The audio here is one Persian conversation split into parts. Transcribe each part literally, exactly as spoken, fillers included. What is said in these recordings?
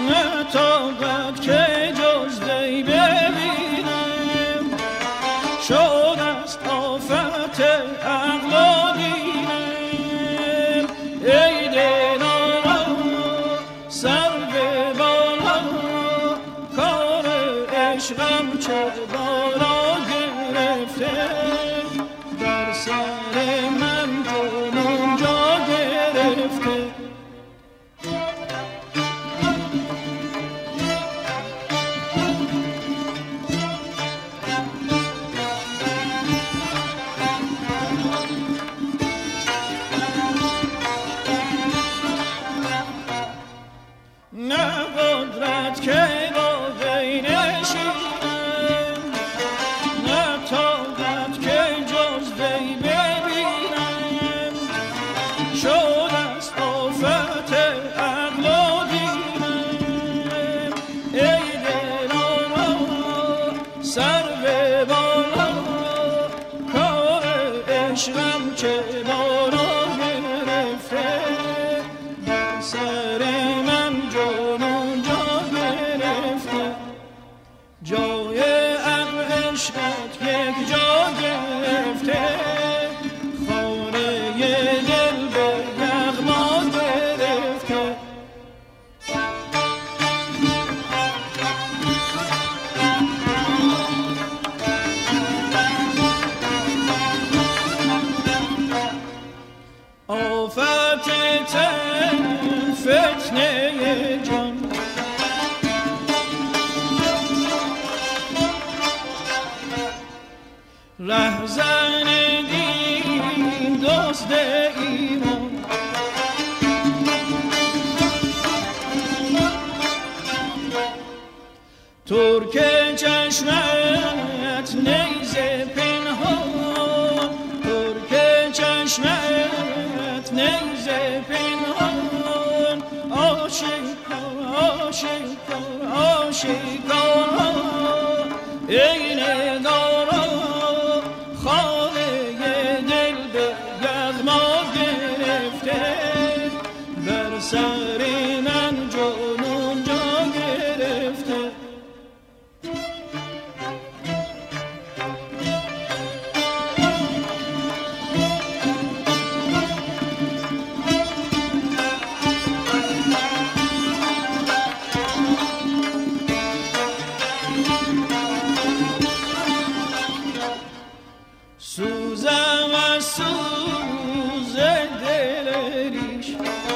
نتاقت که جز وی ببینم شد است آفت عقل و دینم ای دلارا سر به بالا کار عشقم چه بالا گرفته در سر من جنون جا گرفته نه قدرت که با وی نشینم نه طاقت که جز وی ببینم شد است آفت عقل و دینم ای دلارا سر به بالا کار عشقم چه بالا گرفته بر سر جای عقل عشقت یک جا گرفته خانه دل به یغما گرفته آفت تن فتنه جان رهزن دین دوست ایمان ترک چشمت نیزه پنهان ترک چشمت نیزه پنهان آشکار آشکار آشکار ای نگارا خانه دل به یغما گرفته بر سر من جنون جا گرفته سوزم از سوز دل ریش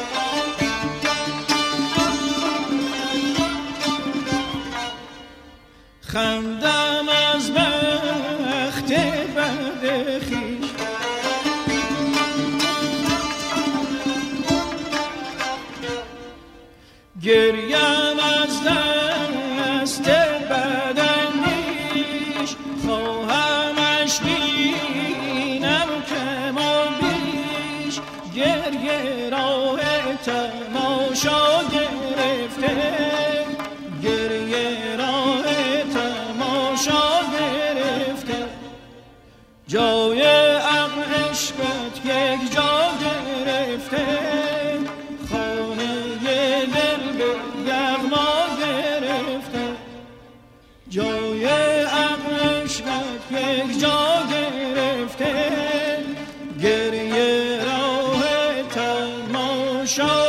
خندم از بخت بد خویش گریم از دست بداندیش خواهمش بینم که ما بیش گریه راه تماشا گرفته گریه راه تماشا گرفته جای عقل عشقت یک جا گرفته خانه دل به یغما گرفته جای عقل عشقت یک جا گرفته گریه راه تماشا